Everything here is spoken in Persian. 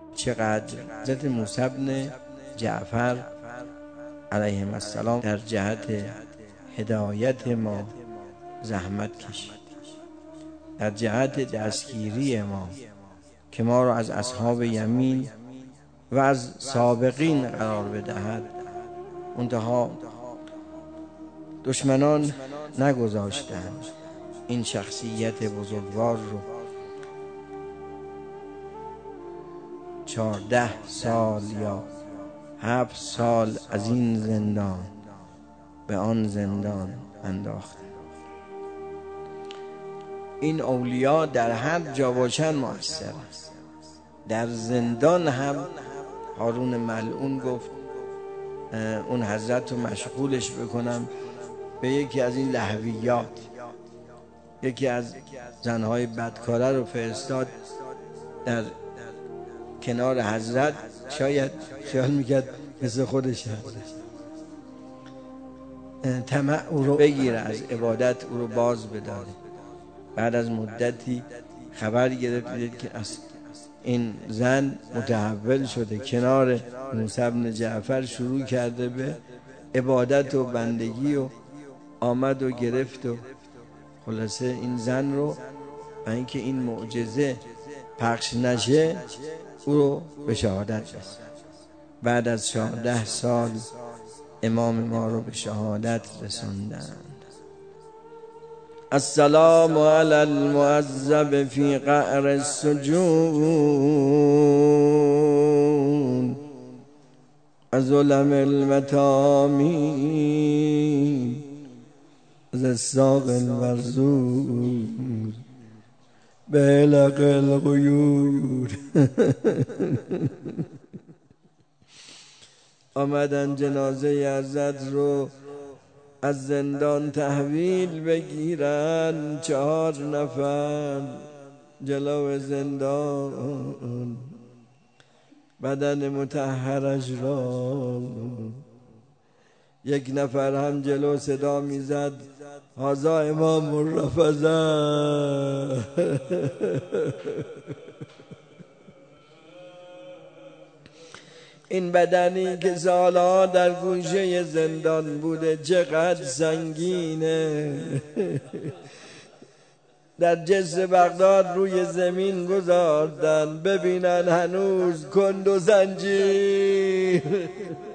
چقدر حضرت موسی بن جعفر علیه السلام در جهت هدایت ما زحمت کشید، در جهت دستگیری ما که ما را از اصحاب یمین و از سابقین قرار بدهد. منتها دشمنان نگذاشتند این شخصیت بزرگوار رو 14 سال یا 7 سال از این زندان به آن زندان انداختند. این اولیا در هر جا باشن مؤثر است. در زندان هم هارون ملعون گفت اون حضرت رو مشغولش بکنم به یکی از این لهویات. یکی از زنهای بدکاره رو فرستاد در کنار حضرت، شاید خیال میکرد مثل خودش هست، طمع او رو بگیره، از عبادت او رو باز بداره. بعد از مدتی خبر گرفتید که این زن متحول شده، کنار موسی بن جعفر شروع کرده به عبادت و بندگی و آمد و گرفت و خلاصه این زن رو و اینکه این معجزه پخش نشه او رو به شهادت رساند. بعد از 14 سال امام ما رو به شهادت رساندند. السلام علی المعذب فی قعر السجون ظلم المتامی ز الساق المرزور بلق الغیور. آمدن جنازه حضرت رو از زندان تحویل بگیرن. 4 نفر جلو زندان بدن مطهرش را، 1 نفر هم جلو صدا میزد هذا امام الرفضه. این بدنی که سالها در گوشه زندان بوده چقدر سنگینه. در جسر بغداد روی زمین گذاردن ببینن هنوز کند و زنجیر.